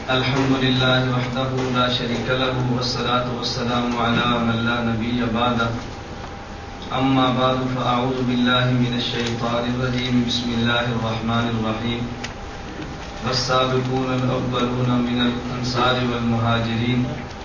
الحمد لله وحده لا شريك له والصلاة والسلام على من لا نبي بعده أما بعد فأعوذ بالله من الشيطان الرجيم بسم الله الرحمن الرحيم والسابقون الأولون من الأنصار والمهاجرين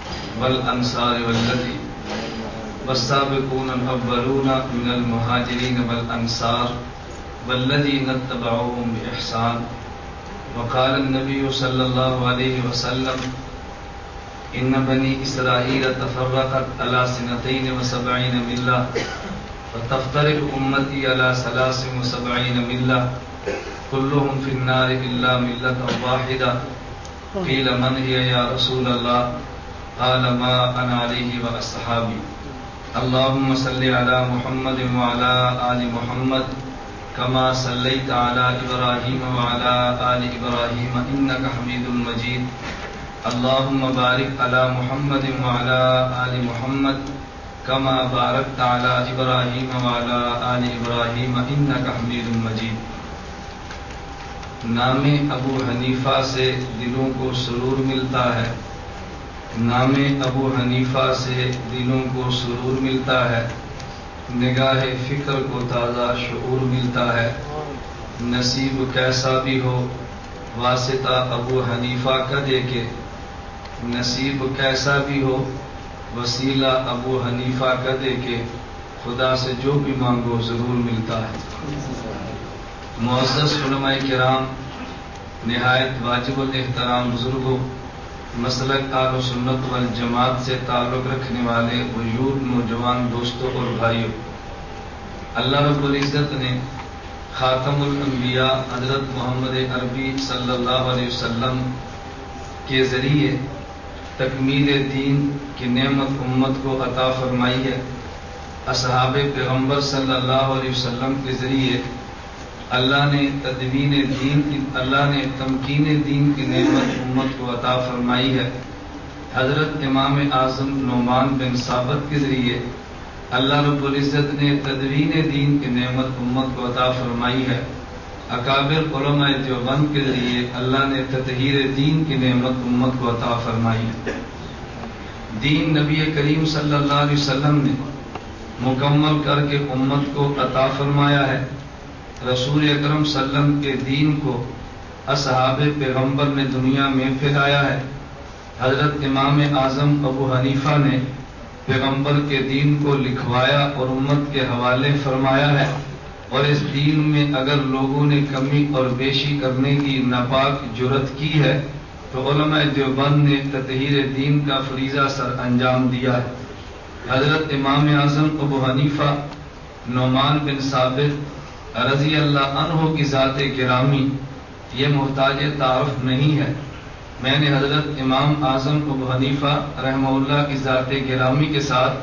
والسابقون الأولون من المهاجرين والأنصار والذين اتبعوهم بإحسان وقال النبي صلى الله عليه وسلم إن بني إسرائيل تفرقت على 72 ملة وتفترق أمتي على 73 ملة كلهم في النار إلا ملة واحدة قيل من هي يا رسول الله قال ما أنا عليه وأصحابي اللهم صل على محمد وعلى آل محمد كما صليت على إبراهيم وعلى آل إبراهيم إنك حميد مجيد اللهم بارك على محمد وعلى آل محمد كما باركت على إبراهيم وعلى آل إبراهيم إنك حميد مجيد. نام ابو حنیفہ سے دلوں کو سرور ملتا ہے، نام ابو حنیفہ سے دلوں کو سرور ملتا ہے، نگاہ فکر کو تازہ شعور ملتا ہے. نصیب کیسا بھی ہو واسطہ ابو حنیفہ کا دیکھے، نصیب کیسا بھی ہو وسیلہ ابو حنیفہ کا دیکھے، خدا سے جو بھی مانگو ضرور ملتا ہے. معزز علماء کرام، نہایت واجب الاحترام بزرگوں، مسلک اہل سنت والجماعت سے تعلق رکھنے والے وجود نوجوان دوستوں اور بھائیوں، اللہ رب العزت نے خاتم الانبیاء حضرت محمد عربی صلی اللہ علیہ وسلم کے ذریعے تکمیل دین کی نعمت امت کو عطا فرمائی ہے. اصحاب پیغمبر صلی اللہ علیہ وسلم کے ذریعے اللہ نے تمکین دین کی نعمت امت کو عطا فرمائی ہے. حضرت امام اعظم نعمان بن ثابت کے ذریعے اللہ رب العزت نے تدوین دین کی نعمت امت کو عطا فرمائی ہے. اکابر علماء دیوبند کے ذریعے اللہ نے تطہیر دین کی نعمت امت کو عطا فرمائی ہے. دین نبی کریم صلی اللہ علیہ وسلم نے مکمل کر کے امت کو عطا فرمایا ہے. رسول اکرم صلی اللہ علیہ وسلم کے دین کو اصحاب پیغمبر نے دنیا میں پھیلایا ہے. حضرت امام اعظم ابو حنیفہ نے پیغمبر کے دین کو لکھوایا اور امت کے حوالے فرمایا ہے. اور اس دین میں اگر لوگوں نے کمی اور بیشی کرنے کی ناپاک جرات کی ہے تو علماء دیوبند نے تطہیر دین کا فریضہ سر انجام دیا ہے. حضرت امام اعظم ابو حنیفہ نعمان بن ثابت رضی اللہ عنہ کی ذات گرامی یہ محتاج تعارف نہیں ہے. میں نے حضرت امام اعظم ابو حنیفہ رحمہ اللہ کی ذات گرامی کے ساتھ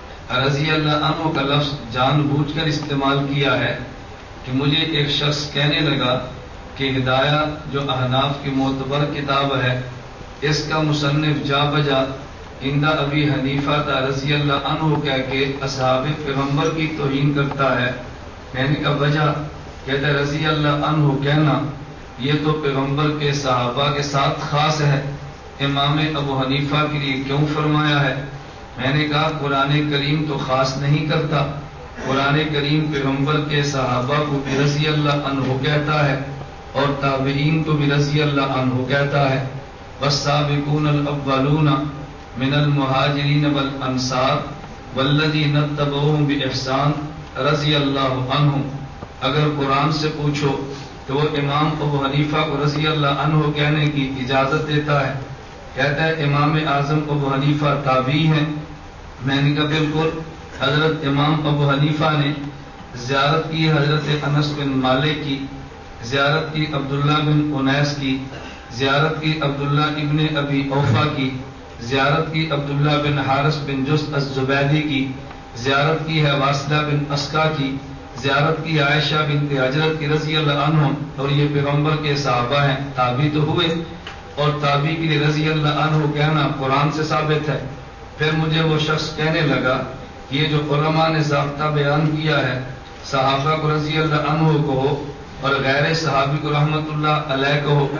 رضی اللہ عنہ کا لفظ جان بوجھ کر استعمال کیا ہے کہ مجھے ایک شخص کہنے لگا کہ ہدایہ جو احناف کی معتبر کتاب ہے اس کا مصنف جا بجا عند ابی حنیفہ رضی اللہ عنہ کہہ کے اصحاب پیغمبر کی توہین کرتا ہے. میں نے کہا وجہ؟ کہتا ہے رضی اللہ عنہ کہنا یہ تو پیغمبر کے صحابہ کے ساتھ خاص ہے، امام ابو حنیفہ کے لیے کیوں فرمایا ہے؟ میں نے کہا قرآن کریم تو خاص نہیں کرتا، قرآن کریم پیغمبر کے صحابہ کو بھی رضی اللہ عنہ کہتا ہے اور تابعین کو بھی رضی اللہ عنہ کہتا ہے. والسابقون الاولون من المہاجرین والانصار والذین اتبعوهم بإحسان رضی اللہ عنہ. اگر قرآن سے پوچھو تو وہ امام ابو حنیفہ کو رضی اللہ عنہ کہنے کی اجازت دیتا ہے. کہتا ہے امام اعظم ابو حنیفہ تابعی ہیں. میں نے کہا بالکل. حضرت امام ابو حنیفہ نے زیارت کی حضرت انس بن مالک کی، زیارت کی عبداللہ بن انیس کی، زیارت کی عبداللہ ابن ابی اوفا کی، زیارت کی عبداللہ بن حارث بن جس الزبیدی کی، زیارت کی ہے واصلہ بن اسقا کی، زیارت کی عائشہ بنت حجرت کی رضی اللہ عنہ. اور یہ پیغمبر کے صحابہ ہیں، تابعی تو ہوئے، اور تابعی کے لیے رضی اللہ عنہ کہنا قرآن سے ثابت ہے. پھر مجھے وہ شخص کہنے لگا کہ یہ جو علماء نے ضابطہ بیان کیا ہے صحابہ کو رضی اللہ عنہ کہو اور غیر صحابی کو رحمت اللہ علیہ کہو،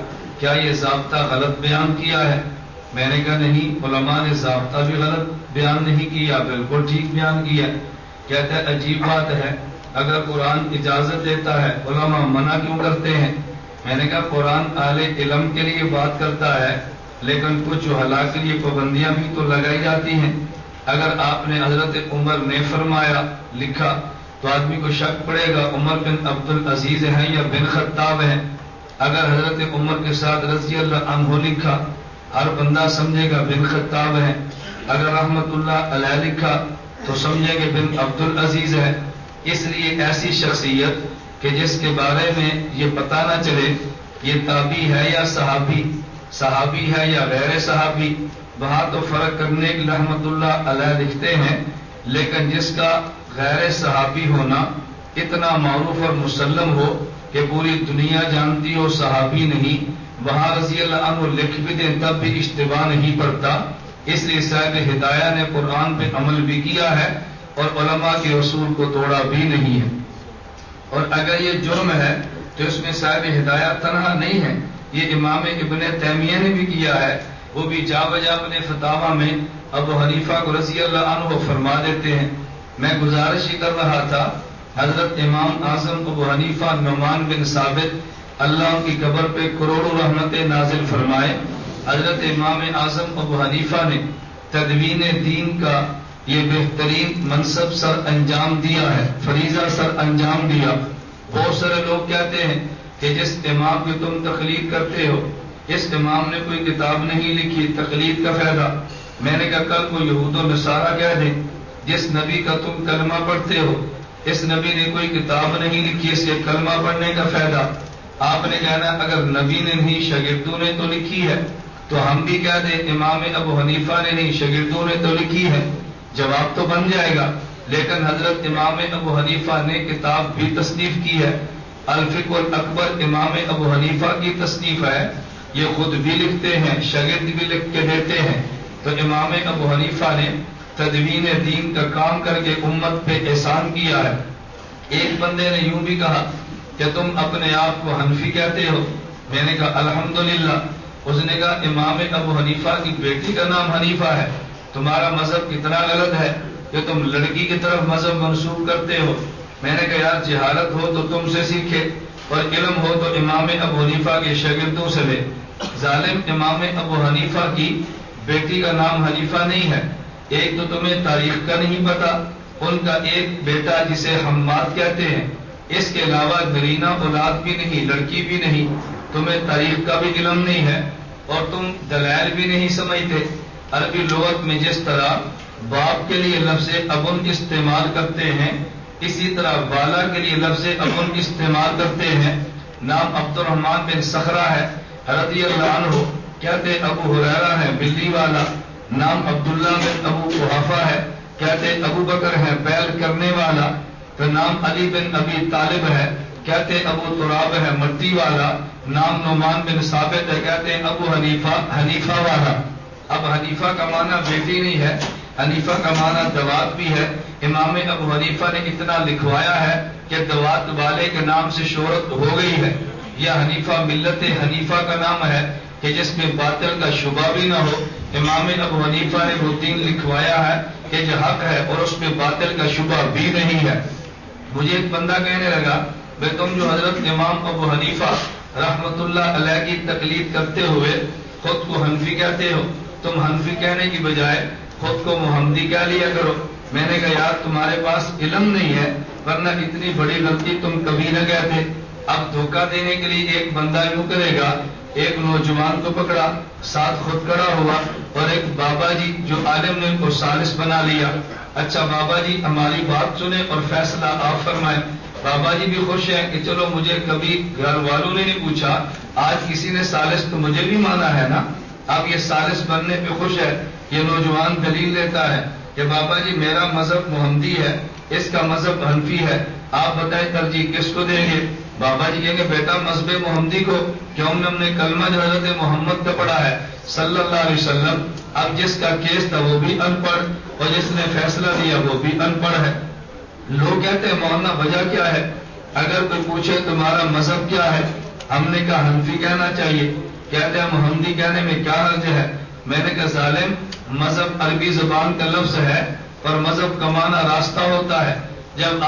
کیا یہ ضابطہ غلط بیان کیا ہے؟ میں نے کہا نہیں، علماء نے ضابطہ بھی غلط بیان نہیں کیا، بالکل ٹھیک بیان کیا۔ کہتا ہے عجیب بات ہے، اگر قرآن اجازت دیتا ہے علماء منع کیوں کرتے ہیں؟ میں نے کہا قرآن اہل علم کے لیے بات کرتا ہے، لیکن کچھ جہلاء کے لیے پابندیاں بھی تو لگائی جاتی ہیں۔ اگر آپ نے حضرت عمر نے فرمایا لکھا تو آدمی کو شک پڑے گا عمر بن عبد العزیز ہیں یا بن خطاب ہیں۔ اگر حضرت عمر کے ساتھ رضی اللہ عنہ لکھا ہر بندہ سمجھے گا بن خطاب ہیں، اگر رحمت اللہ علیہ لکھا تو سمجھیں گے بن عبد العزیز ہے۔ اس لیے ایسی شخصیت کہ جس کے بارے میں یہ پتہ نہ چلے یہ تابعی ہے یا صحابی، صحابی ہے یا غیر صحابی، وہاں تو فرق کرنے کی رحمت اللہ علیہ لکھتے ہیں، لیکن جس کا غیر صحابی ہونا اتنا معروف اور مسلم ہو کہ پوری دنیا جانتی ہو صحابی نہیں، وہاں رضی اللہ عنہ لکھ بھی دیں تب بھی اشتباہ نہیں پڑتا۔ اس لیے صاحب ہدایہ نے قرآن پہ عمل بھی کیا ہے اور علماء کے اصول کو توڑا بھی نہیں ہے۔ اور اگر یہ جرم ہے تو اس میں صاحب ہدایہ تنہا نہیں ہے، یہ امام ابن تیمیہ نے بھی کیا ہے، وہ بھی جا بجا اپنے فتاویٰ میں ابو حنیفہ کو رضی اللہ عنہ فرما دیتے ہیں۔ میں گزارش ہی کر رہا تھا، حضرت امام اعظم ابو حنیفہ نعمان بن ثابت اللہ ان کی قبر پہ کروڑوں رحمتیں نازل فرمائے، حضرت امام اعظم ابو حنیفہ نے تدوین دین کا یہ بہترین منصب سر انجام دیا ہے، فریضہ سر انجام دیا۔ بہت سارے لوگ کہتے ہیں کہ جس امام کی تم تقلید کرتے ہو اس امام نے کوئی کتاب نہیں لکھی، تقلید کا فائدہ۔ میں نے کہا کل کو یہود و نصارہ کہہ دیں جس نبی کا تم کلمہ پڑھتے ہو اس نبی نے کوئی کتاب نہیں لکھی، اس کے کلمہ پڑھنے کا فائدہ۔ آپ نے کہنا اگر نبی نے نہیں شاگردوں نے تو لکھی ہے، تو ہم بھی کہہ دیں امام ابو حنیفہ نے نہیں شاگردوں نے تو لکھی ہے، جواب تو بن جائے گا۔ لیکن حضرت امام ابو حنیفہ نے کتاب بھی تصنیف کی ہے، الفقہ الاکبر امام ابو حنیفہ کی تصنیف ہے، یہ خود بھی لکھتے ہیں شاگرد بھی لکھ کے دیتے ہیں۔ تو امام ابو حنیفہ نے تدوین دین کا کام کر کے امت پہ احسان کیا ہے۔ ایک بندے نے یوں بھی کہا کہ تم اپنے آپ کو حنفی کہتے ہو، میں نے کہا الحمدللہ۔ اس نے کہا امام ابو حنیفہ کی بیٹی کا نام حنیفہ ہے، تمہارا مذہب کتنا غلط ہے کہ تم لڑکی کی طرف مذہب منسوب کرتے ہو۔ میں نے کہا یار جہالت ہو تو تم سے سیکھے اور علم ہو تو امام ابو حنیفہ کے شاگردوں سے لے۔ ظالم امام ابو حنیفہ کی بیٹی کا نام حنیفہ نہیں ہے، ایک تو تمہیں تاریخ کا نہیں پتا، ان کا ایک بیٹا جسے حماد کہتے ہیں، اس کے علاوہ نرینہ اولاد بھی نہیں، لڑکی بھی نہیں، تمہیں تاریخ کا بھی علم نہیں ہے اور تم دلائل بھی نہیں سمجھتے۔ عربی لغت میں جس طرح باپ کے لیے لفظ ابن استعمال کرتے ہیں اسی طرح بالا کے لیے لفظ ابن استعمال کرتے ہیں۔ نام عبد الرحمن بن صخرہ ہے رضی اللہ عنہ، کہتے ابو ہریرہ ہے بلی والا۔ نام عبداللہ بن ابو قحافہ ہے، کہتے ابو بکر ہے بیل کرنے والا۔ تو نام علی بن ابی طالب ہے، کہتے ابو تراب ہے مٹی والا۔ نام نعمان بن ثابت ہے، کہتے ابو حنیفہ حنیفہ والا۔ اب حنیفہ کا معنی بیٹی نہیں ہے، حنیفہ کا معنی دوات بھی ہے۔ امام ابو حنیفہ نے اتنا لکھوایا ہے کہ دوات والے کے نام سے شہرت ہو گئی ہے۔ یہ حنیفہ ملت حنیفہ کا نام ہے کہ جس میں باطل کا شبہ بھی نہ ہو۔ امام ابو حنیفہ نے وہ دین لکھوایا ہے کہ جو حق ہے اور اس میں باطل کا شبہ بھی نہیں ہے۔ مجھے ایک بندہ کہنے لگا بھائی تم جو حضرت امام ابو حنیفہ رحمت اللہ علیہ کی تقلید کرتے ہوئے خود کو حنفی کہتے ہو، تم حنفی کہنے کی بجائے خود کو محمدی کہہ لیا کرو۔ میں نے کہا یار تمہارے پاس علم نہیں ہے ورنہ اتنی بڑی غلطی تم کبھی نہ کہتے۔ اب دھوکہ دینے کے لیے ایک بندہ یوں کرے گا، ایک نوجوان کو پکڑا ساتھ خود کھڑا ہوا اور ایک بابا جی جو عالم نے ان کو ثالث بنا لیا۔ اچھا بابا جی ہماری بات سنیں اور فیصلہ آپ فرمائیں۔ بابا جی بھی خوش ہیں کہ چلو مجھے کبھی گھر والوں نے نہیں پوچھا، آج کسی نے ثالث تو مجھے بھی مانا ہے نا، اب یہ ثالث بننے پہ خوش ہے۔ یہ نوجوان دلیل لیتا ہے کہ بابا جی میرا مذہب محمدی ہے، اس کا مذہب حنفی ہے، آپ بتائیں ترجیح کس کو دیں گے؟ بابا جی کہیں گے بیٹا مذہب محمدی کو، کیوں ہم نے کلمہ جو حضرت محمد کا پڑھا ہے صلی اللہ علیہ وسلم۔ اب جس کا کیس تھا وہ بھی ان پڑھ اور جس نے فیصلہ دیا وہ بھی ان پڑھ ہے۔ لوگ کہتے ہیں مولانا وجہ کیا ہے؟ اگر کوئی پوچھے تمہارا مذہب کیا ہے، ہم نے کہا حنفی کہنا چاہیے، کہتے ہیں محمدی کہنے میں کیا حرج ہے؟ میں نے کہا ظالم، مذہب عربی زبان کا لفظ ہے اور مذہب کا معنی راستہ ہوتا ہے۔ جب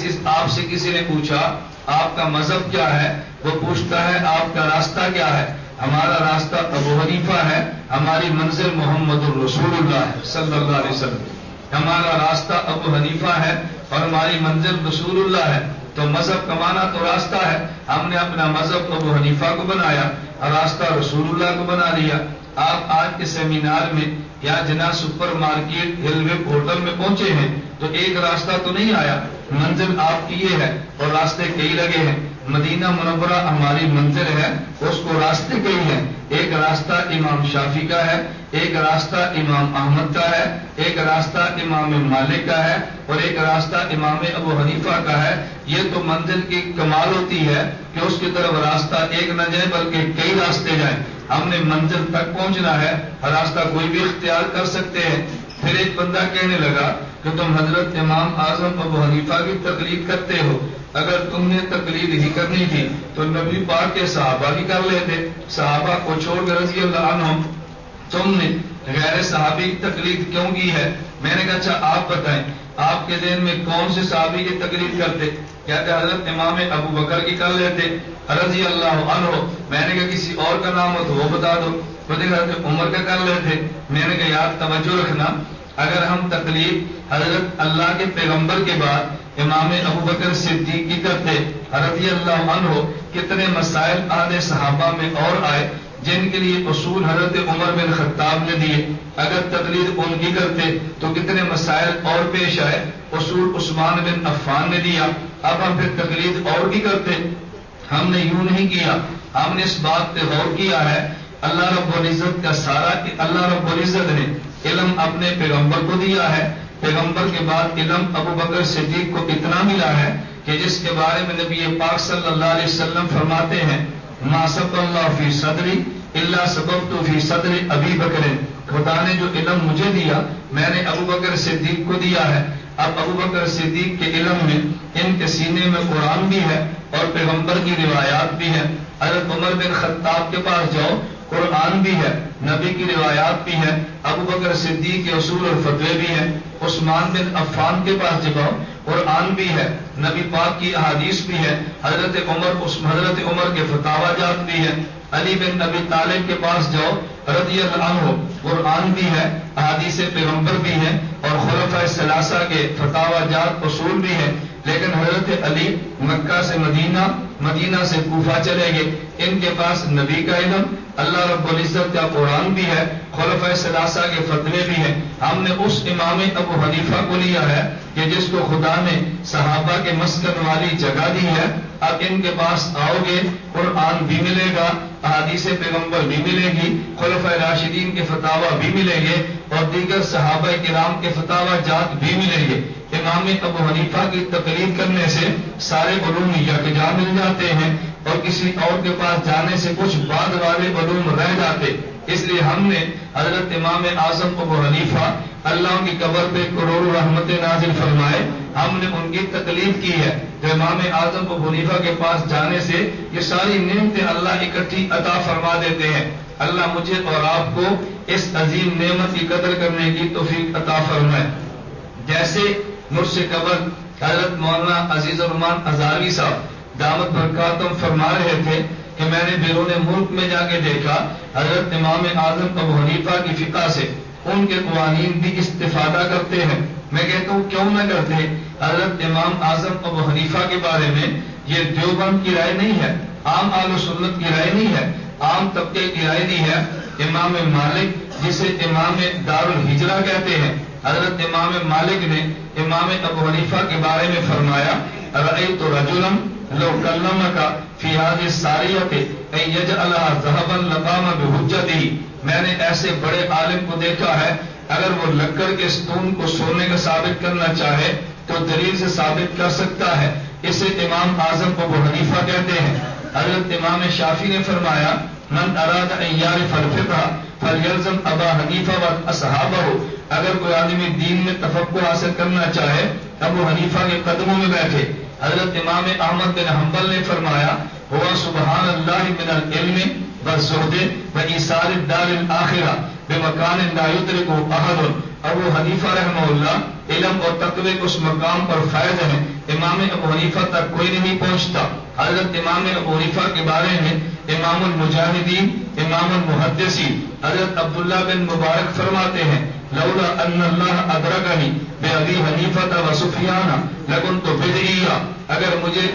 آپ سے کسی نے پوچھا آپ کا مذہب کیا ہے، وہ پوچھتا ہے آپ کا راستہ کیا ہے؟ ہمارا راستہ ابو حنیفہ ہے، ہماری منزل محمد الرسول اللہ ہے صلی اللہ علیہ وسلم۔ ہمارا راستہ ابو حنیفہ ہے اور ہماری منزل رسول اللہ ہے۔ تو مذہب کا معنی تو راستہ ہے، ہم نے اپنا مذہب ابو حنیفہ کو بنایا اور راستہ رسول اللہ کو بنا لیا۔ آپ آج کے سیمینار میں یا جنا سپر مارکیٹ ہل ویب ہوٹل میں پہنچے ہیں تو ایک راستہ تو نہیں آیا، منزل آپ کی یہ ہے اور راستے کئی لگے ہیں۔ مدینہ منورہ ہماری منزل ہے، اس کو راستے کئی ہیں۔ ایک راستہ امام شافعی کا ہے، ایک راستہ امام احمد کا ہے، ایک راستہ امام مالک کا ہے اور ایک راستہ امام ابو حنیفہ کا ہے۔ یہ تو منزل کی کمال ہوتی ہے کہ اس کی طرف راستہ ایک نہ جائے بلکہ کئی راستے جائیں۔ ہم نے منزل تک پہنچنا ہے، راستہ کوئی بھی اختیار کر سکتے ہیں۔ پھر ایک بندہ کہنے لگا کہ تم حضرت امام اعظم ابو حنیفہ کی تقلید کرتے ہو، اگر تم نے تقلید ہی کرنی تھی تو نبی پاک کے صحابہ کی کر لیتے، صحابہ کو چھوڑ کر رضی اللہ عنہم تم نے غیر صحابی کی تقلید کیوں کی ہے؟ میں نے کہا اچھا آپ بتائیں، آپ کے ذہن میں کون سے صحابی کی تقلید کرتے؟ کہتے حضرت امام ابو بکر کی کر لیتے رضی اللہ عنہ۔ میں نے کہا کسی اور کا نام ہو تو وہ بتا دو، حضرت عمر کا کر لیتے۔ میں نے کہا یار توجہ رکھنا، اگر ہم تقلید حضرت اللہ کے پیغمبر کے بعد امام ابو بکر صدیق کی کرتے رضی اللہ عنہ، کتنے مسائل آدھے صحابہ میں اور آئے جن کے لیے اصول حضرت عمر بن خطاب نے دیے۔ اگر تقلید ان کی کرتے تو کتنے مسائل اور پیش آئے، اصول عثمان بن عفان نے دیا۔ اب ہم پھر تقلید اور کی کرتے، ہم نے یوں نہیں کیا، ہم نے اس بات پہ غور کیا ہے اللہ رب العزت کا سارا اللہ رب العزت نے علم اپنے پیغمبر کو دیا ہے، پیغمبر کے بعد علم ابو بکر صدیق کو اتنا ملا ہے کہ جس کے بارے میں نبی پاک صلی اللہ علیہ وسلم فرماتے ہیں ما سب اللہ فی صدری اللہ سببت فی صدر ابی بکر، خدا نے جو علم مجھے دیا میں نے ابو بکر صدیق کو دیا ہے۔ اب ابو بکر صدیق کے علم میں ان کے سینے میں قرآن بھی ہے اور پیغمبر کی روایات بھی ہیں۔ حضرت عمر بن خطاب کے پاس جاؤ، قرآن بھی ہے، نبی کی روایات بھی ہیں، ابو بکر صدیق کے اصول اور فتوے بھی ہیں۔ عثمان بن عفان کے پاس جاؤ، قرآن بھی ہے، نبی پاک کی احادیث بھی ہے، حضرت عمر کے فتاوی جات بھی ہیں۔ علی بن ابی طالب کے پاس جاؤ رضی اللہ عنہ، قرآن بھی ہے، احادیث پیغمبر بھی ہیں اور خلفائے ثلاثہ کے فتاوی جات اصول بھی ہیں۔ لیکن حضرت علی مکہ سے مدینہ، مدینہ سے کوفہ چلے گئے، ان کے پاس نبی کا علم، اللہ رب العزت کا قرآن بھی ہے، خلفائے ثلاثہ کے فتوے بھی ہیں۔ ہم نے اس امام ابو حنیفہ کو لیا ہے کہ جس کو خدا نے صحابہ کے مسکن والی جگہ دی ہے۔ اب ان کے پاس آؤ گے، قرآن بھی ملے گا، احادیث پیغمبر بھی ملے گی، خلفائے راشدین کے فتاوی بھی ملیں گے اور دیگر صحابہ کرام کے فتاوی جات بھی ملیں گے۔ امام ابو حنیفہ کی تقلید کرنے سے سارے علوم یکجا مل جاتے ہیں اور کسی اور کے پاس جانے سے کچھ بعد والے علوم رہ جاتے۔ اس لیے ہم نے حضرت امام اعظم ابو حنیفہ اللہ کی قبر پہ کروڑوں رحمت نازل فرمائے، ہم نے ان کی تقلید کی ہے۔ تو امام اعظم ابو حنیفہ کے پاس جانے سے یہ ساری نعمتیں اللہ اکٹھی عطا فرما دیتے ہیں۔ اللہ مجھے اور آپ کو اس عظیم نعمت کی قدر کرنے کی توفیق عطا فرمائے۔ جیسے مجھ سے قبل حضرت مولانا عزیز الرحمان ہزاروی صاحب دعوت برکاتم فرما رہے تھے کہ میں نے بیرون ملک میں جا کے دیکھا حضرت امام اعظم ابو حنیفہ کی فقہ سے ان کے قوانین بھی استفادہ کرتے ہیں۔ میں کہتا ہوں کیوں نہ کرتے؟ حضرت امام اعظم ابو حنیفہ کے بارے میں یہ دیوبند کی رائے نہیں ہے، عام اہل سنت کی رائے نہیں ہے، عام طبقے کی رائے نہیں ہے۔ امام مالک جسے امام دار الہجرہ کہتے ہیں، حضرت امام مالک نے امام ابو حنیفہ کے بارے میں فرمایا رأیت رجلا لو کلمک فی هذه الساریۃ ان یجعلها ذهبا لقام بحجته، میں نے ایسے بڑے عالم کو دیکھا ہے اگر وہ لکڑ کے ستون کو سونے کا ثابت کرنا چاہے تو دلیل سے ثابت کر سکتا ہے۔ اسے امام اعظم ابو حنیفہ کہتے ہیں۔ حضرت امام شافعی نے فرمایا من اراد ان یعرف الفقہ فلیلزم ابا حنیفہ واصحابہ، اگر کوئی آدمی دین میں تفقہ حاصل کرنا چاہے ابو حنیفہ کے قدموں میں بیٹھے۔ حضرت امام احمد بن حنبل نے فرمایا ہوا سبحان اللہ من العلم والزہد وایثار الدار الآخرہ بمکان لا یدرکہ احد. ابو حنیفہ رحمہ اللہ علم اور تقوی کے اس مقام پر فائز ہیں امام ابو حنیفہ تک کوئی نہیں پہنچتا. حضرت امام ابو حنیفہ کے بارے میں امام المجاہدین امام المحدثین حضرت عبداللہ بن مبارک فرماتے ہیں لولا ان اللہ ادرکنی بابی حنیفہ و سفیان لکنت بدعیا. اگر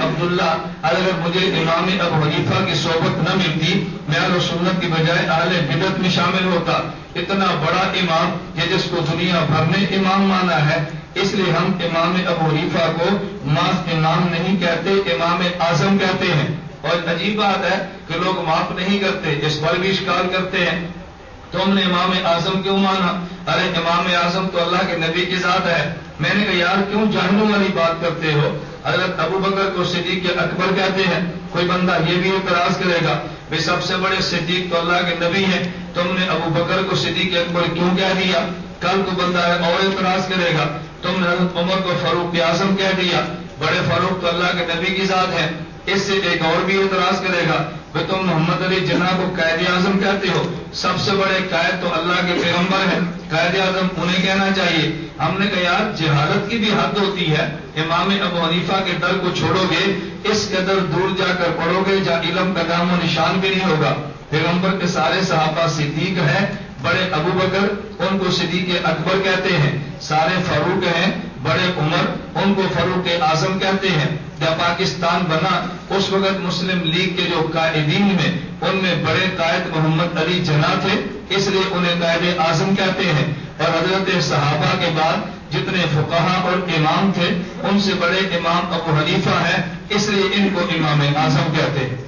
مجھے امام ابو حنیفہ کی صحبت نہ ملتی میں اہل سنت کی بجائے اہل بدعت میں شامل ہوتا. اتنا بڑا امام کہ جس کو دنیا بھر نے امام مانا ہے. اس لیے ہم امام ابو حنیفہ کو محض امام نہیں کہتے امام اعظم کہتے ہیں. اور عجیب بات ہے کہ لوگ معاف نہیں کرتے, اس پر بھی اشکال کرتے ہیں تم نے امام اعظم کیوں مانا؟ ارے امام اعظم تو اللہ کے نبی کی ذات ہے. میں نے کہا یار کیوں جہنم والی بات کرتے ہو؟ حضرت ابو بکر کو صدیق اکبر کہتے ہیں. کوئی بندہ یہ بھی اعتراض کرے گا بھائی سب سے بڑے صدیق تو اللہ کے نبی ہیں, تم نے ابو بکر کو صدیق اکبر کیوں کہہ دیا؟ کل کو بندہ ہے اور اعتراض کرے گا تم نے حضرت عمر کو فاروق اعظم کہہ دیا, بڑے فاروق تو اللہ کے نبی کی ذات ہے. اس سے ایک اور بھی اعتراض کرے گا کہ تم محمد علی جناح کو قائد اعظم کہتے ہو, سب سے بڑے قائد تو اللہ کے پیغمبر ہیں, قائد اعظم انہیں کہنا چاہیے. ہم نے کہا یار جہالت کی بھی حد ہوتی ہے. امام ابو حنیفہ کے در کو چھوڑو گے اس قدر دور جا کر پڑھو گے جہاں علم کا نام و نشان بھی نہیں ہوگا. پیغمبر کے سارے صحابہ صدیق ہیں, بڑے ابو بکر ان کو صدیق اکبر کہتے ہیں, سارے فاروق ہیں, بڑے عمر ان کو فاروق اعظم کہتے ہیں. جب پاکستان بنا اس وقت مسلم لیگ کے جو قائدین میں ان میں بڑے قائد محمد علی جناح تھے, اس لیے انہیں قائد اعظم کہتے ہیں. اور حضرت صحابہ کے بعد جتنے فقہا اور امام تھے ان سے بڑے امام ابو حنیفہ ہیں, اس لیے ان کو امام اعظم کہتے ہیں.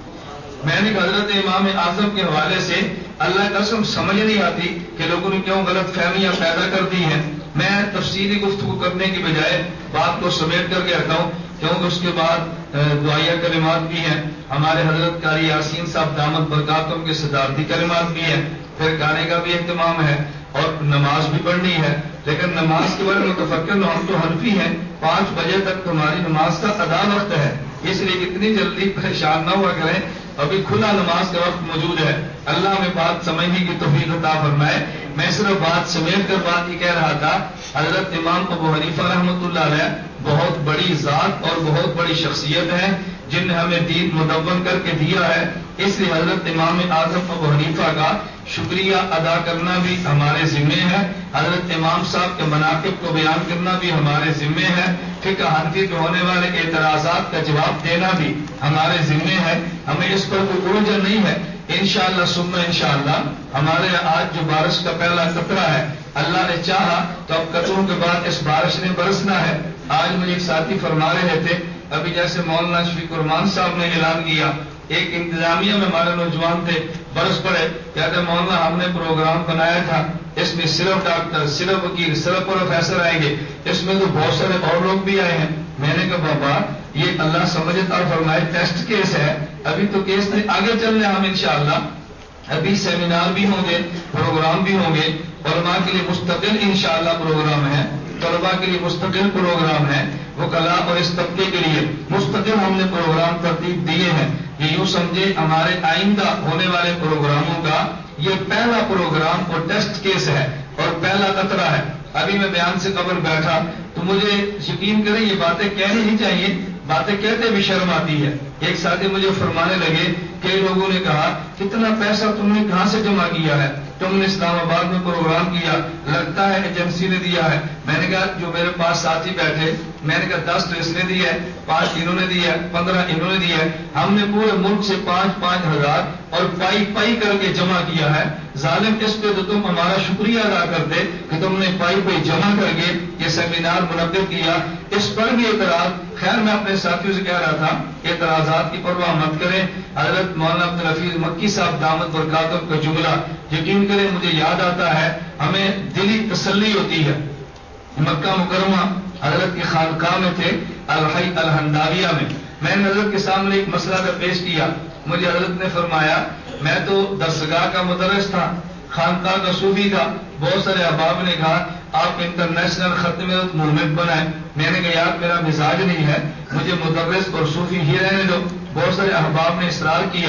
میں نے حضرت امام اعظم کے حوالے سے اللہ قسم سمجھ نہیں آتی کہ لوگوں نے کیوں غلط فہمیاں پیدا کر دی ہیں. میں تفصیلی گفتگو کرنے کی بجائے بات کو سمیٹ کر کے رکھتا ہوں کیونکہ اس کے بعد دعائیہ کلمات بھی ہیں. ہمارے حضرت قاری یاسین صاحب دامت برکاتہم کے صدارتی کلمات بھی ہیں, پھر گانے کا بھی اہتمام ہے اور نماز بھی پڑھنی ہے. لیکن نماز کے بارے میں متفکر ہم تو حنفی ہیں, 5 بجے تک تمہاری نماز کا ادا وقت ہے, اس لیے اتنی جلدی پریشان نہ ہوا کریں, ابھی کھلا نماز کا وقت موجود ہے. اللہ میں بات سمجھنے کی توفیق عطا فرمائے. میں صرف بات سمیٹ کر بات یہ کہہ رہا تھا حضرت امام ابو حنیفہ رحمۃ اللہ علیہ بہت بڑی ذات اور بہت بڑی شخصیت ہے جن نے ہمیں دین مدون کر کے دیا ہے. اس لیے حضرت امام اعظم ابو حنیفہ کا شکریہ ادا کرنا بھی ہمارے ذمے ہے. حضرت امام صاحب کے مناقب کو بیان کرنا بھی ہمارے ذمے ہے. فقہ حنفی پہ ہونے والے اعتراضات کا جواب دینا بھی ہمارے ذمے ہے. ہمیں اس پر کوئی الجھن نہیں ہے. انشاءاللہ ثم انشاءاللہ ہمارے آج جو بارش کا پہلا قطرہ ہے اللہ نے چاہا تو اب قطروں کے بعد اس بارش نے برسنا ہے. آج مجھے ایک ساتھی فرما رہے تھے ابھی جیسے مولانا شفیق الرحمان صاحب نے اعلان کیا, ایک انتظامیہ میں ہمارے نوجوان تھے برس پڑے, کہتے مولانا ہم نے پروگرام بنایا تھا اس میں صرف ڈاکٹر صرف وکیل صرف پروفیسر آئیں گے, اس میں تو بہت سارے اور لوگ بھی آئے ہیں. میں نے کہا بابا یہ اللہ سمجھتا اور فرمائے ٹیسٹ کیس ہے, ابھی تو کیس نہیں, آگے چل رہے ہم انشاءاللہ. ابھی سیمینار بھی ہوں گے, پروگرام بھی ہوں گے, علماء کے لیے مستقل انشاءاللہ پروگرام ہے, طلباء کے لیے مستقل پروگرام ہے, وکلاء اور اس طبقے کے لیے مستقل ہم نے پروگرام ترتیب دیے ہیں. یہ یوں سمجھے ہمارے آئندہ ہونے والے پروگراموں کا یہ پہلا پروگرام اور ٹیسٹ کیس ہے اور پہلا قطرہ ہے. ابھی میں بیان سے قبل بیٹھا تو مجھے یقین کریں یہ باتیں کہنی نہیں چاہیے, باتیں کہتے بھی شرم آتی ہے. ایک ساتھی مجھے فرمانے لگے کئی لوگوں نے کہا کتنا پیسہ تم نے کہاں سے جمع کیا ہے, تم نے اسلام آباد میں پروگرام کیا لگتا ہے ایجنسی نے دیا ہے. میں نے کہا جو میرے پاس ساتھی بیٹھے میں نے کہا 10 تو اس نے دیا ہے, 5 انہوں نے دیا ہے, 15 انہوں نے دیا ہے, ہم نے پورے ملک سے 5-5 ہزار اور پائی کر کے جمع کیا ہے. ظالم اس پہ تو تم ہمارا شکریہ ادا کرتے کہ تم نے پائی جمع کر کے یہ سیمینار منعقد کیا. اس پر بھی اعتراض, خیر میں اپنے ساتھیوں سے کہہ رہا تھا اعتراضات کی پرواہ مت کریں. حضرت مولانا عبدالحفیظ مکی صاحب دامت برکاتہم کا جملہ یقین کریں مجھے یاد آتا ہے, ہمیں دلی تسلی ہوتی ہے. مکہ مکرمہ حضرت کی خانقاہ میں تھے الحی الحنداویہ میں نے حضرت کے سامنے ایک مسئلہ کا پیش کیا. مجھے حضرت نے فرمایا میں تو درسگاہ کا مدرس تھا, خانقاہ کا صوفی تھا. بہت سارے احباب نے کہا آپ انٹرنیشنل ختم موومنٹ بنائیں. میں نے کہا یار میرا مزاج نہیں ہے, مجھے مدرس اور صوفی ہی رہنے دو. بہت سارے احباب نے اصرار کیا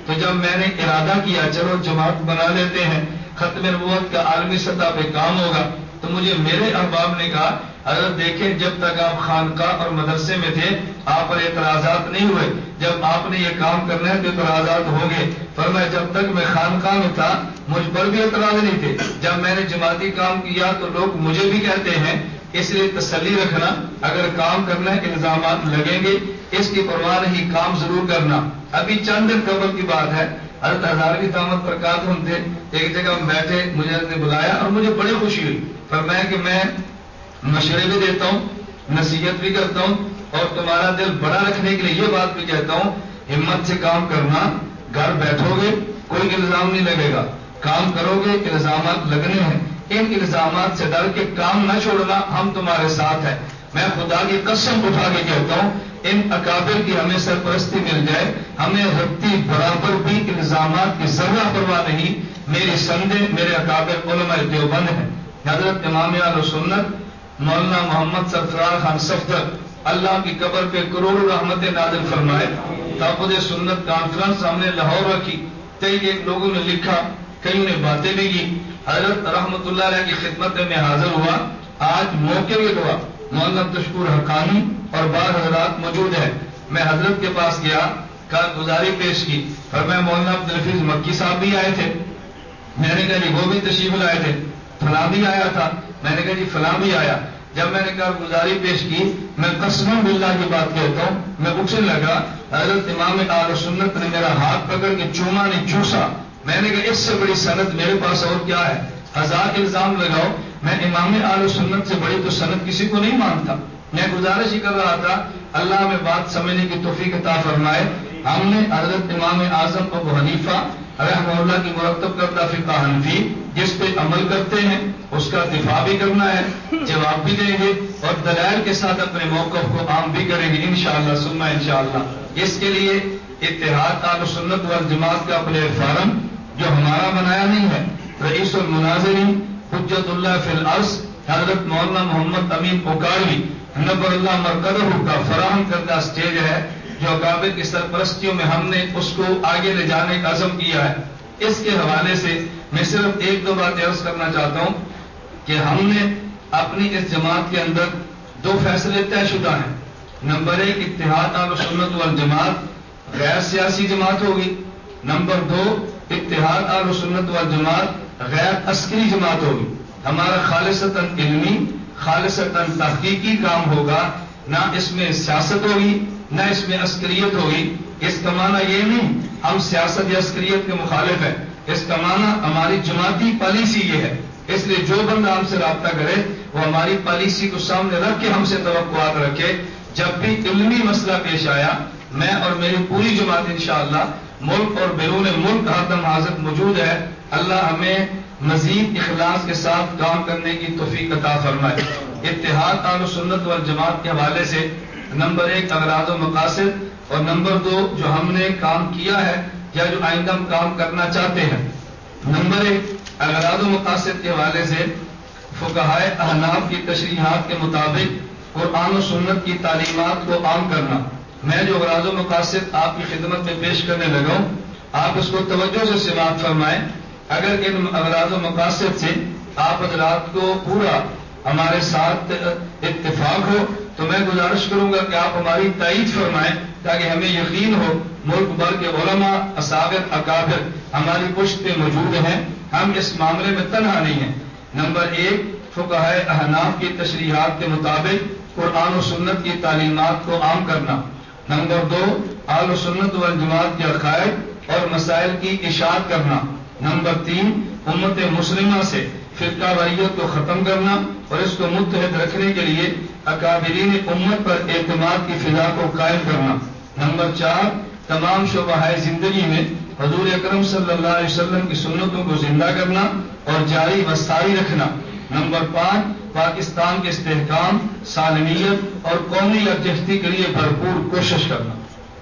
تو جب میں نے ارادہ کیا چلو جماعت بنا لیتے ہیں، ختم نبوت کا عالمی سطح پہ کام ہوگا، تو مجھے میرے احباب نے کہا حضرت دیکھیں جب تک آپ خانقاہ اور مدرسے میں تھے آپ پر اعتراضات نہیں ہوئے، جب آپ نے یہ کام کرنا ہے تو اعتراضات ہوں گے۔ فرمایا جب تک میں خانقاہ میں تھا مجھ پر بھی اعتراض نہیں تھے، جب میں نے جماعتی کام کیا تو لوگ مجھے بھی کہتے ہیں، اس لیے تسلی رکھنا اگر کام کرنا ہے الزامات لگیں گے، اس کی پرواہ نہیں، کام ضرور کرنا۔ ابھی چند دن قبل کی بات ہے، حضرت ہزاروی دامت برکاتہم تھے، ایک جگہ ہم بیٹھے، مجھے نے بلایا اور مجھے بڑی خوشی ہوئی۔ فرمایا کہ میں مشورے بھی دیتا ہوں، نصیحت بھی کرتا ہوں اور تمہارا دل بڑا رکھنے کے لیے یہ بات بھی کہتا ہوں، ہمت سے کام کرنا، گھر بیٹھو گے کوئی الزام نہیں لگے گا، کام کرو گے الزامات لگنے ہیں، ان الزامات سے ڈر کے کام نہ چھوڑنا، ہم تمہارے ساتھ ہیں۔ میں خدا کی قسم اٹھا کے کہتا ہوں ان اکابر کی ہمیں سرپرستی مل جائے، ہمیں رتی برابر بھی الزامات کی ذرہ پرواہ نہیں، میری سندیں میرے اکابر علماء دیوبند ہیں۔ حضرت امام اہل سنت مولانا محمد سرفراز خان صفدر اللہ کی قبر پہ کروڑوں رحمت نازل فرمائے، تابوت سنت کانفرنس ہم نے لاہور رکھی، کئی ایک لوگوں نے لکھا، کئی نے باتیں بھی کی، حضرت رحمت اللہ علیہ کی خدمت میں حاضر ہوا۔ آج موقع کے دعا مولانا عبدالشکور حقانی اور بعض حضرات موجود ہیں، میں حضرت کے پاس گیا، کارگزاری پیش کی، اور میں مولانا عبدالحفیظ مکی صاحب بھی آئے تھے، میں نے کہا جی وہ بھی تشریف لائے تھے، فلاں بھی آیا تھا، میں نے کہا جی فلاں بھی آیا۔ جب میں نے کارگزاری پیش کی، میں قسم باللہ کی بات کہتا ہوں، میں اٹھنے لگا، حضرت امام اہل سنت نے میرا ہاتھ پکڑ کے چوما نہیں چوسا، میں نے کہا اس سے بڑی سند میرے پاس اور کیا ہے، ہزار الزام لگاؤ، میں امام اہل سنت سے بڑی تو سند کسی کو نہیں مانتا۔ میں گزارش ہی کر رہا تھا اللہ میں بات سمجھنے کی توفیق عطا فرمائے۔ ہم نے حضرت امام اعظم ابو حنیفہ رحمہ اللہ کی مرتب کردہ فقہ حنفی جس پہ عمل کرتے ہیں اس کا دفاع بھی کرنا ہے، جواب بھی دیں گے اور دلائل کے ساتھ اپنے موقف کو عام بھی کریں گے انشاءاللہ ثم انشاءاللہ۔ اس کے لیے اتحاد اہل سنت والجماعت کا پلیٹ فارم جو ہمارا بنایا نہیں ہے، رئیس المناظرین حجت اللہ فی الارض حضرت مولانا محمد امین اوکاڑوی نبر اللہ مرکزہ کا فراہم کردہ اسٹیج ہے جو اکابر کی سرپرستیوں میں ہم نے اس کو آگے لے جانے کا عزم کیا ہے۔ اس کے حوالے سے میں صرف ایک دو باتیں عرض کرنا چاہتا ہوں کہ ہم نے اپنی اس جماعت کے اندر دو فیصلے طے شدہ ہیں۔ نمبر ایک، اتحاد اہل سنت والجماعت غیر سیاسی جماعت ہوگی۔ نمبر دو، اتحاد اہل سنت والجماعت غیر عسکری جماعت ہوگی۔ ہمارا خالصتاً علمی خالصتاً تحقیقی کام ہوگا، نہ اس میں سیاست ہوگی نہ اس میں عسکریت ہوگی۔ اس کا معنی یہ نہیں ہم سیاست یا عسکریت کے مخالف ہیں، اس کا معنی ہماری جماعتی پالیسی یہ ہے، اس لیے جو بندہ ہم سے رابطہ کرے وہ ہماری پالیسی کو سامنے رکھ کے ہم سے توقعات رکھے۔ جب بھی علمی مسئلہ پیش آیا میں اور میری پوری جماعت انشاءاللہ ملک اور بیرون ملک ہردم حاضر موجود ہے، اللہ ہمیں مزید اخلاص کے ساتھ کام کرنے کی توفیق عطا فرمائے۔ اتحاد اہل سنت والجماعت کے حوالے سے نمبر ایک اغراض و مقاصد اور نمبر دو جو ہم نے کام کیا ہے یا جو آئندہ ہم کام کرنا چاہتے ہیں۔ نمبر ایک اغراض و مقاصد کے حوالے سے فقہائے احناف کی تشریحات کے مطابق قرآن و سنت کی تعلیمات کو عام کرنا۔ میں جو اغراض و مقاصد آپ کی خدمت میں پیش کرنے لگا ہوں آپ اس کو توجہ سے سماعت فرمائیں۔ اگر ان اغراض و مقاصد سے آپ حضرات کو پورا ہمارے ساتھ اتفاق ہو تو میں گزارش کروں گا کہ آپ ہماری تائید فرمائیں تاکہ ہمیں یقین ہو ملک بھر کے علماء اساتذہ اکابر ہماری پشت پہ موجود ہیں، ہم اس معاملے میں تنہا نہیں ہیں۔ نمبر ایک، فقہائے احناف کی تشریحات کے مطابق قرآن و سنت کی تعلیمات کو عام کرنا۔ نمبر دو، اہل سنت والجماعت کے عقائد اور مسائل کی اشاعت کرنا۔ نمبر تین، امت مسلمہ سے فرقہ واریت کو ختم کرنا اور اس کو متحد رکھنے کے لیے اکابرین امت پر اعتماد کی فضا کو قائم کرنا۔ نمبر چار، تمام شعبہ زندگی میں حضور اکرم صلی اللہ علیہ وسلم کی سنتوں کو زندہ کرنا اور جاری و ساری رکھنا۔ نمبر پانچ، پاکستان کے استحکام، سالمیت اور قومی یکجہتی کے لیے بھرپور کوشش کرنا۔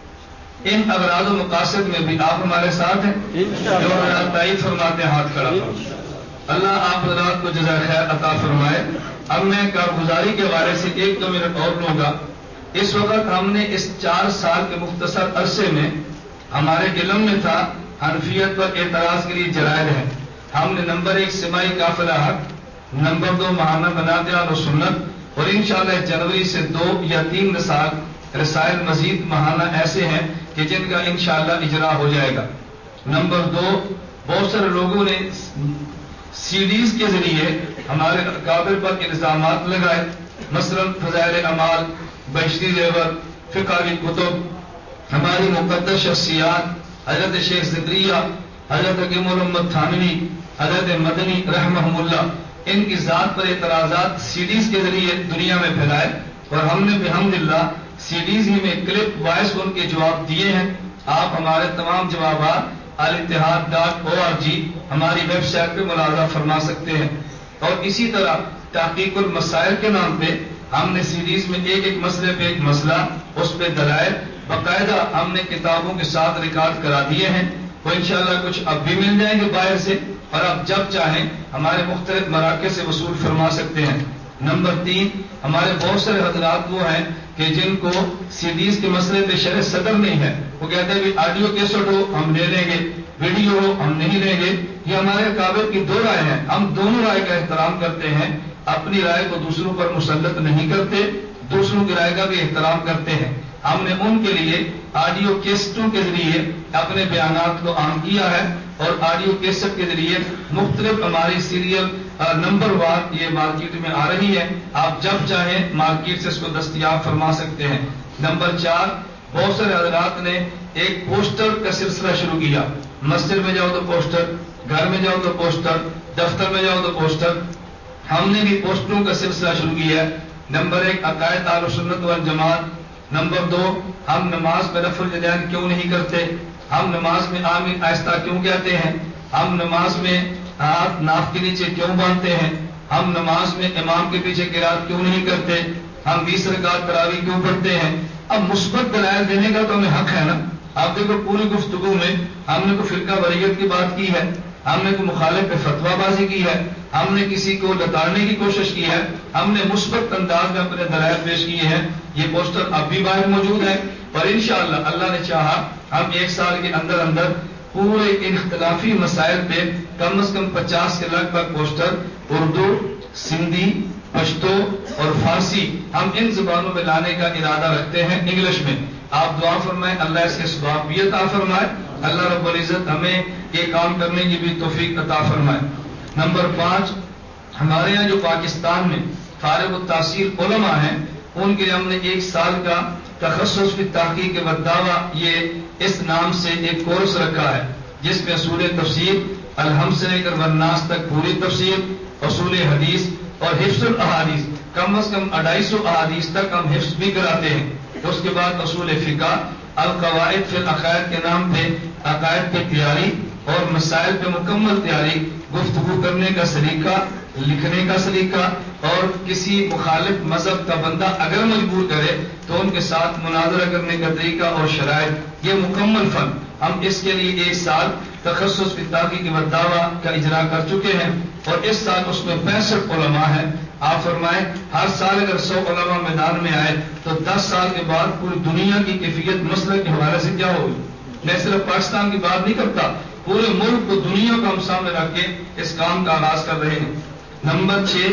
ان اغراض و مقاصد میں بھی آپ ہمارے ساتھ ہیں؟ جو حضرات تائید فرماتے ہیں ہاتھ کھڑا کریں۔ اللہ آپ حضرات کو جزائے خیر عطا فرمائے۔ اب میں کارگزاری کے حوالے سے ایک دو منٹ اور لوں گا۔ اس وقت ہم نے اس 4 سال کے مختصر عرصے میں ہمارے علم میں تھا حنفیت پر اعتراض کے لیے جرائد ہیں. ہم نے نمبر 1 سماعی قافلہ حق، نمبر 2 ماہانہ بنات اہل سنت، اور انشاءاللہ جنوری سے 2 یا 3 رسائل مزید ماہانہ ایسے ہیں کہ جن کا انشاءاللہ اجرا ہو جائے گا. نمبر 2، بہت سارے لوگوں نے سی ڈیز کے ذریعے ہمارے اکابر پر الزامات لگائے، مثلا فضائل اعمال، بہشتی زیور، فقہ کی کتب، ہماری مقدس شخصیات حضرت شیخ زکریا، حضرت حکیم الامت تھانوی، حضرت مدنی رحمہم اللہ، ان کی ذات پر اعتراضات سی ڈیز کے ذریعے دنیا میں پھیلائے، اور ہم نے بحمداللہ سی ڈیز ہی میں کلپ وائس ان کے جواب دیے ہیں. آپ ہمارے تمام جوابات الاتحاد.org ہماری ویب سائٹ پہ ملاحظہ فرما سکتے ہیں. اور اسی طرح تحقیق المسائل کے نام پہ ہم نے سیریز میں ایک مسئلے پہ ایک مسئلہ، اس پہ دلائل باقاعدہ ہم نے کتابوں کے ساتھ ریکارڈ کرا دیے ہیں. تو انشاءاللہ کچھ اب بھی مل جائیں گے باہر سے، اور آپ جب چاہیں ہمارے مختلف مراکز سے وصول فرما سکتے ہیں. نمبر 3، ہمارے بہت سارے حضرات وہ ہیں کہ جن کو سیریز کے مسئلے پہ شرح صدر نہیں ہے. وہ کہتے ہیں آڈیو کیسٹ ہو ہم لے لیں گے، ویڈیو ہو ہم نہیں لیں گے. یہ ہمارے قابل کی 2 رائے ہیں، ہم دونوں رائے کا احترام کرتے ہیں. اپنی رائے کو دوسروں پر مسلط نہیں کرتے، دوسروں کی رائے کا بھی احترام کرتے ہیں. ہم نے ان کے لیے آڈیو کیسٹوں کے ذریعے اپنے بیانات کو عام کیا ہے، اور آڈیو کیسٹ کے ذریعے مختلف ہماری سیریل نمبر وار یہ مارکیٹ میں آ رہی ہے. آپ جب چاہیں مارکیٹ سے اس کو دستیاب فرما سکتے ہیں. نمبر 4، بہت سارے حضرات نے ایک پوسٹر کا سلسلہ شروع کیا. مسجد میں جاؤ تو پوسٹر، گھر میں جاؤ تو پوسٹر، دفتر میں جاؤ تو پوسٹر. ہم نے بھی پوسٹروں کا سلسلہ شروع کیا ہے. نمبر 1 عقائد اہل سنت والجماعت. نمبر 2، ہم نماز میں رفع الیدین کیوں نہیں کرتے، ہم نماز میں آمین آہستہ کیوں کہتے ہیں، ہم نماز میں ہاتھ ناف کے نیچے کیوں باندھتے ہیں، ہم نماز میں امام کے پیچھے قرات کیوں نہیں کرتے، ہم 20 رکعت تراویح کیوں پڑھتے ہیں. اب مثبت دلائل دینے کا تو ہمیں حق ہے نا. آپ دیکھو پوری گفتگو میں ہم نے کوئی فرقہ واریت کی بات کی ہے، ہم نے کوئی مخالف پہ فتویٰ بازی کی ہے، ہم نے کسی کو لتاڑنے کی کوشش کی ہے، ہم نے مثبت انداز میں اپنے دلائل پیش کیے ہیں. یہ پوسٹر اب بھی باہر موجود ہے، اور انشاءاللہ اللہ نے چاہا ہم 1 سال کے اندر اندر پورے ان اختلافی مسائل پہ کم از کم 50 کے لگ بھگ پوسٹر اردو، سندھی، پشتو اور فارسی ہم ان زبانوں میں لانے کا ارادہ رکھتے ہیں. انگلش میں آپ دعا فرمائیں اللہ اس کے ثواب بھی عطا فرمائے، اللہ رب العزت ہمیں یہ کام کرنے کی بھی توفیق عطا فرمائے. نمبر 5، ہمارے یہاں جو پاکستان میں فارغ التحصیل علماء ہیں ان کے لیے ہم نے 1 سال کا تخصص فی تحقیق والدعوہ یہ اس نام سے ایک کورس رکھا ہے، جس میں اصول تفسیر الحمد سے لے کر والناس تک پوری تفسیر، اصول حدیث اور حفظ الاحادیث کم از کم 250 احادیث تک ہم حفظ بھی کراتے ہیں. اس کے بعد اصول فقہ، القواعد فی العقائد کے نام پہ عقائد کی تیاری اور مسائل پہ مکمل تیاری، گفتگو کرنے کا سلیقہ، لکھنے کا سلیقہ، اور کسی مخالف مذہب کا بندہ اگر مجبور کرے تو ان کے ساتھ مناظرہ کرنے کا طریقہ اور شرائط، یہ مکمل فن ہم اس کے لیے 1 سال تخصص فی تحقیق والدعوہ کا اجرا کر چکے ہیں. اور اس سال اس میں 65 علماء ہیں. آپ فرمائیں ہر سال اگر 100 علماء میدان میں آئے تو 10 سال کے بعد پوری دنیا کی کیفیت مسئلہ کے حوالے سے کیا ہوگی. میں صرف پاکستان کی بات نہیں کرتا، پورے ملک کو دنیا کو ہم سامنے رکھ کے اس کام کا آغاز کر رہے ہیں. نمبر 6،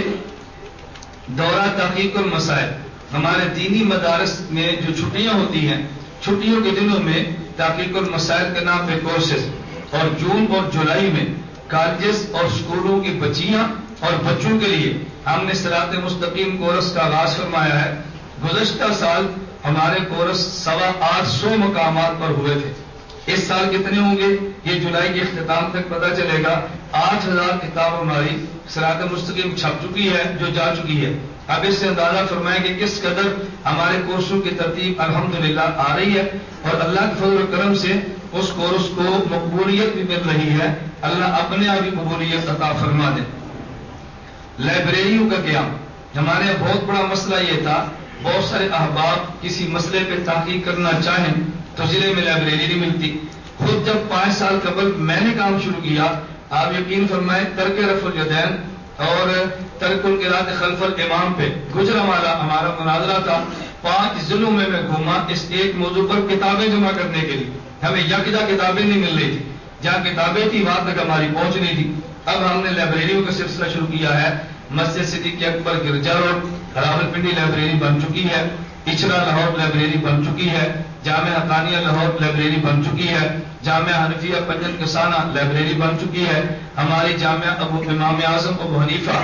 دورہ تحقیق المسائل. ہمارے دینی مدارس میں جو چھٹیاں ہوتی ہیں، چھٹیوں کے دنوں میں تحقیق المسائل کے نام پہ کورسز، اور جون اور جولائی میں کالجز اور اسکولوں کی بچیاں اور بچوں کے لیے ہم نے صراط مستقیم کورس کا آغاز فرمایا ہے. گزشتہ سال ہمارے کورس 850 مقامات پر ہوئے تھے. اس سال کتنے ہوں گے یہ جولائی کے اختتام تک پتہ چلے گا. 8000 کتاب ہماری صراط مستقیم چھپ چکی ہے، جو جا چکی ہے. اب اس سے اندازہ فرمائیں کہ کس قدر ہمارے کورسوں کی ترتیب الحمدللہ آ رہی ہے، اور اللہ کے فضل و کرم سے اس کورس کو مقبولیت بھی مل رہی ہے. اللہ اپنے آپ ہی قبولیت عطا فرما دے. لائبریریوں کا قیام، ہمارے یہاں بہت بڑا مسئلہ یہ تھا، بہت سارے احباب کسی مسئلے پہ تحقیق کرنا چاہیں تو ضلع میں لائبریری نہیں ملتی. خود جب 5 سال قبل میں نے کام شروع کیا، آپ یقین فرمائیں ترک رفع الیدین اور ترک القراءۃ خلف الامام پہ گجرانوالہ ہمارا مناظرہ تھا. 5 ضلعوں میں گھوما اس ایک موضوع پر کتابیں جمع کرنے کے لیے. ہمیں یکجا کتابیں نہیں مل رہی تھی، جہاں کتابیں تھی وہاں تک ہماری پہنچ نہیں تھی۔ اب ہم نے لائبریریوں کا سلسلہ شروع کیا ہے۔ مسجد صدیق اکبر گرجا روڈ راولپنڈی لائبریری بن چکی ہے، اچرا لاہور لائبریری بن چکی ہے، جامعہ حقانیہ لاہور لائبریری بن چکی ہے، جامعہ حنفیہ پنجن کسانہ لائبریری بن چکی ہے، ہماری جامعہ ابو امام اعظم ابو حنیفہ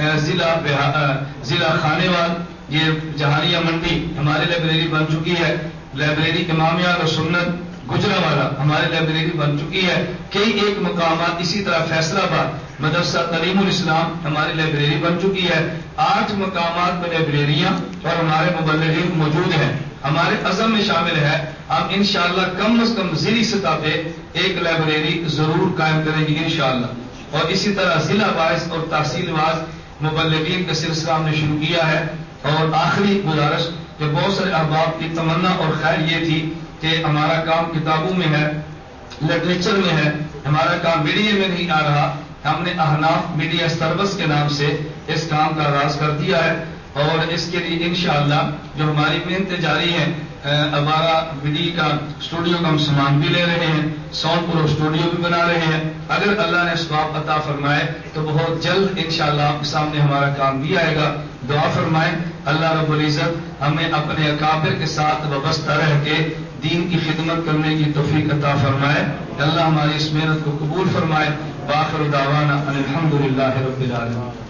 ضلع خانیوال یہ جہانیہ منڈی ہماری لائبریری بن چکی ہے، لائبریری امامیہ و سنت گجرانوالہ ہماری لائبریری بن چکی ہے، کئی ایک مقامات اسی طرح فیصل آباد مدرسہ تعلیم الاسلام ہماری لائبریری بن چکی ہے۔ 8 مقامات میں لائبریریاں اور ہمارے مبلغین موجود ہیں۔ ہمارے عزم میں شامل ہے ہم انشاءاللہ کم از کم ضلعی سطح پہ ایک لائبریری ضرور قائم کریں گے انشاءاللہ، اور اسی طرح ضلع وائز اور تحصیل واز مبلغین کا سلسلہ ہم نے شروع کیا ہے۔ اور آخری گزارش کہ بہت سارے احباب کی تمنا اور خیر یہ تھی کہ ہمارا کام کتابوں میں ہے، لٹریچر میں ہے، ہمارا کام میڈیا میں نہیں آ رہا، ہم نے احناف میڈیا سروس کے نام سے اس کام کا آغاز کر دیا ہے، اور اس کے لیے انشاءاللہ جو ہماری محنتیں جاری ہیں، ہمارا میڈیا کا اسٹوڈیو کا ہم سامان بھی لے رہے ہیں، ساؤنڈ پرو اسٹوڈیو بھی بنا رہے ہیں، اگر اللہ نے ثواب عطا فرمائے تو بہت جلد انشاءاللہ آپ کے سامنے ہمارا کام بھی آئے گا۔ دعا فرمائیں اللہ رب العزت ہمیں اپنے اکابر کے ساتھ وابستہ رہ کے دین کی خدمت کرنے کی توفیق عطا فرمائے، اللہ ہماری اس محنت کو قبول فرمائے۔ وآخر دعوانا ان الحمدللہ رب العالمین۔